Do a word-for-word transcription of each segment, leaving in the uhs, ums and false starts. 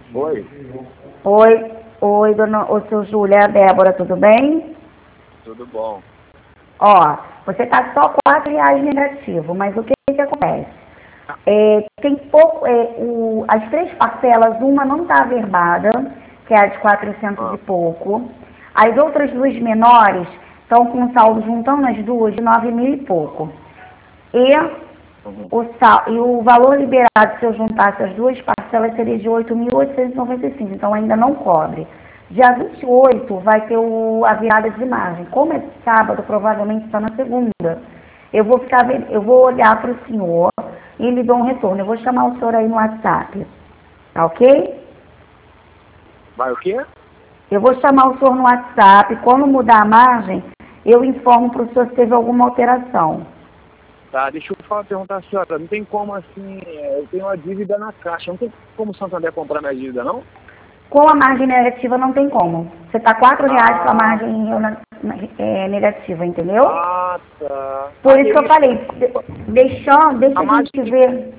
Oi. Oi, oi, dona, ô, seu Júlio, é a Débora, tudo bem? Tudo bom. Ó, você tá só quatro reais negativo, mas o que que acontece? É, tem pouco, é, o, as três parcelas, uma não está averbada, que é a de quatrocentos Ah. e pouco. As outras duas menores estão com saldo juntando as duas de nove mil e pouco. E Uhum. o, sal, e o valor liberado, se eu juntasse as duas parcelas, seria de oito mil oitocentos e noventa e cinco, então ainda não cobre. Dia vinte e oito vai ter o, a virada de margem. Como é sábado, provavelmente está na segunda. Eu vou, ficar, eu vou olhar para o senhor e lhe dou um retorno. Eu vou chamar o senhor aí no WhatsApp. Tá ok? Vai o quê? Eu vou chamar o senhor no WhatsApp. Quando mudar a margem, eu informo para o senhor se teve alguma alteração. Tá, deixa eu falar, perguntar a senhora. Não tem como assim, é, eu tenho uma dívida na caixa. Não tem como o Santander comprar minha dívida, não? Com a margem negativa não tem como. Você está quatro reais com a Ah, margem é, negativa, entendeu? ah tá. Por Ah, isso que que eu isso? falei, de- deixando, deixa A a margem, gente tem- ver.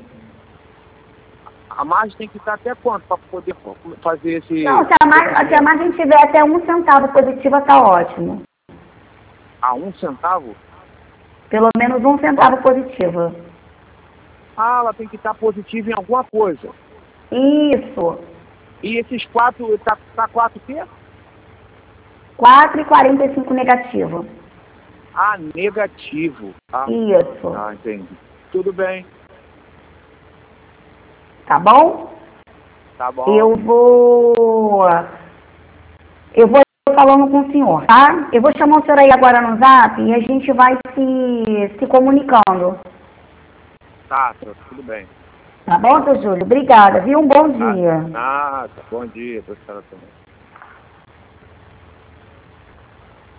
a margem tem que estar até quanto para poder fazer Não, esse se a, mar, se a procedimento? margem tiver até um centavo positiva, tá ótimo. A um centavo? Pelo menos um Qual? centavo positiva. Ah, ela tem que estar positiva em alguma coisa. Isso. E esses quatro, tá, tá quatro o quê? quatro e quarenta e cinco negativo. Ah, negativo. Ah, Isso. ah, entendi. Tudo bem, Tá bom? tá bom. Eu vou... Eu vou falando com o senhor, tá? Eu vou chamar o senhor aí agora no zap e a gente vai se, se comunicando. Tá, tá, tudo bem. Tá bom, seu Júlio? Obrigada, viu? Um bom Tá, dia. nada. Bom dia, para a senhora também.